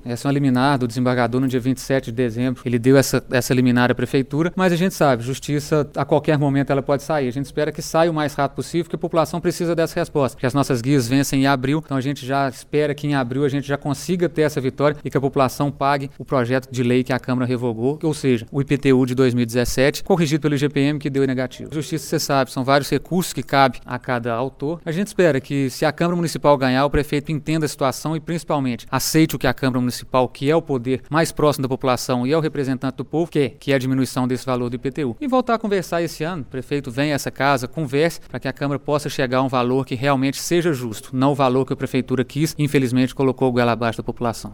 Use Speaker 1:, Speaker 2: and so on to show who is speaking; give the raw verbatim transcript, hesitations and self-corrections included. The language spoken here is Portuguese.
Speaker 1: Essa é uma liminar do desembargador no dia vinte e sete de dezembro. Ele deu essa, essa liminar à prefeitura, mas a gente sabe, justiça a qualquer momento ela pode sair. A gente espera que saia o mais rápido possível, porque a população precisa dessa resposta. Porque as nossas guias vencem em abril, então a gente já espera que em abril a gente já consiga ter essa vitória e que a população pague o projeto de lei que a Câmara revogou, ou seja, o I P T U de dois mil e dezessete, corrigido pelo I G P M, que deu negativo. Justiça, você sabe, são vários recursos que cabem a cada autor. A gente espera que, se a Câmara Municipal ganhar, o prefeito entenda a situação e, principalmente, aceite o que a Câmara Municipal, que é o poder mais próximo da população e é o representante do povo, quer, que é a diminuição desse valor do I P T U. E voltar a conversar esse ano, o prefeito venha a essa casa, converse, para que a Câmara possa chegar a um valor que realmente seja justo, não o valor que a Prefeitura quis e, infelizmente, colocou o goela abaixo da população.